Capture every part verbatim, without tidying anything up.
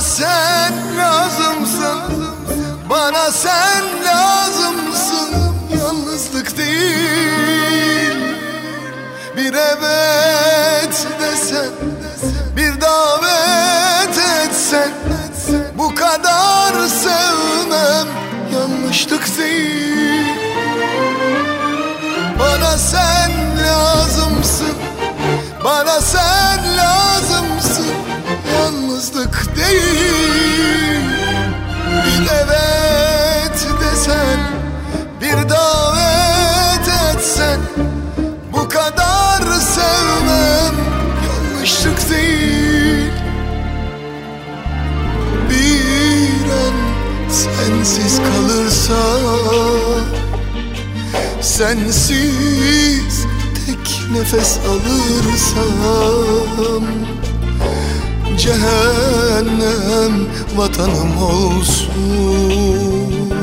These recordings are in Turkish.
sen lazımsın, bana sen lazımsın. Yalnızlık değil, bir evet desen, bir davet etsen, bu kadar sevmem yanlışlık değil. Bana sen lazımsın, bana sen lazımsın. Yalnızlık değil, bir evet desen, bir davet etsen, bu kadar sevmem yanlışlık değil. Bir an sensiz kalırsa, sensiz tek nefes alırsam, cehennem vatanım olsun.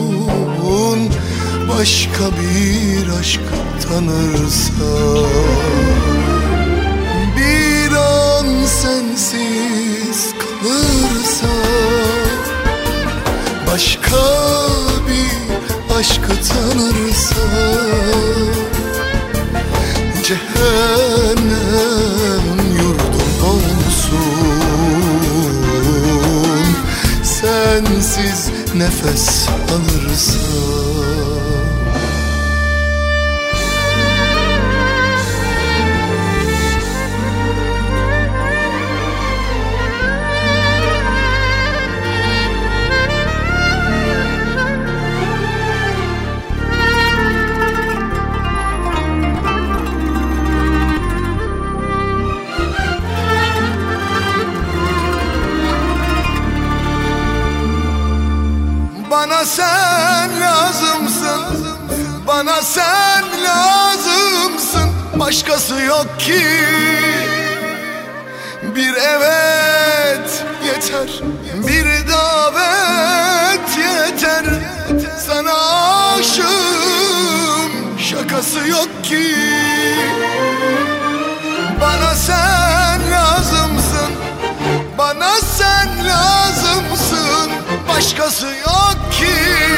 Başka bir aşk tanırsam, bir an sensiz kalırsam, başka bir aşkı tanırsam, cehennem yurdum olsun. Sensiz nefes alırsam. Bana sen lazımsın, bana sen lazımsın. Başkası yok ki. Bir evet yeter, bir davet yeter. Sana aşığım, şakası yok ki. Bana sen lazımsın, bana sen lazımsın. Başkası yok ki.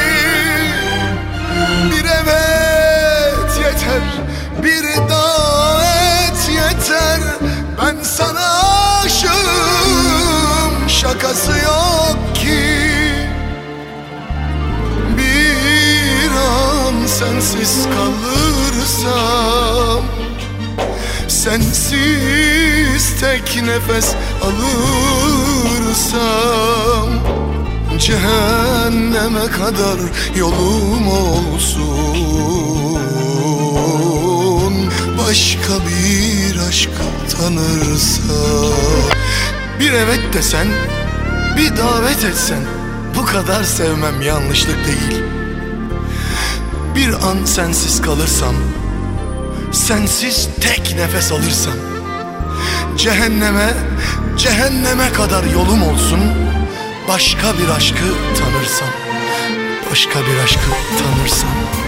Bir evet yeter, bir davet yeter. Ben sana aşığım, şakası yok ki. Bir an sensiz kalırsam, sensiz tek nefes alırsam, cehenneme kadar yolum olsun. Başka bir aşk tanırsam, bir evet desen, bir davet etsen, bu kadar sevmem yanlışlık değil. Bir an sensiz kalırsam, sensiz tek nefes alırsam, cehenneme, cehenneme kadar yolum olsun. Başka bir aşkı tanırsam, başka bir aşkı tanırsam.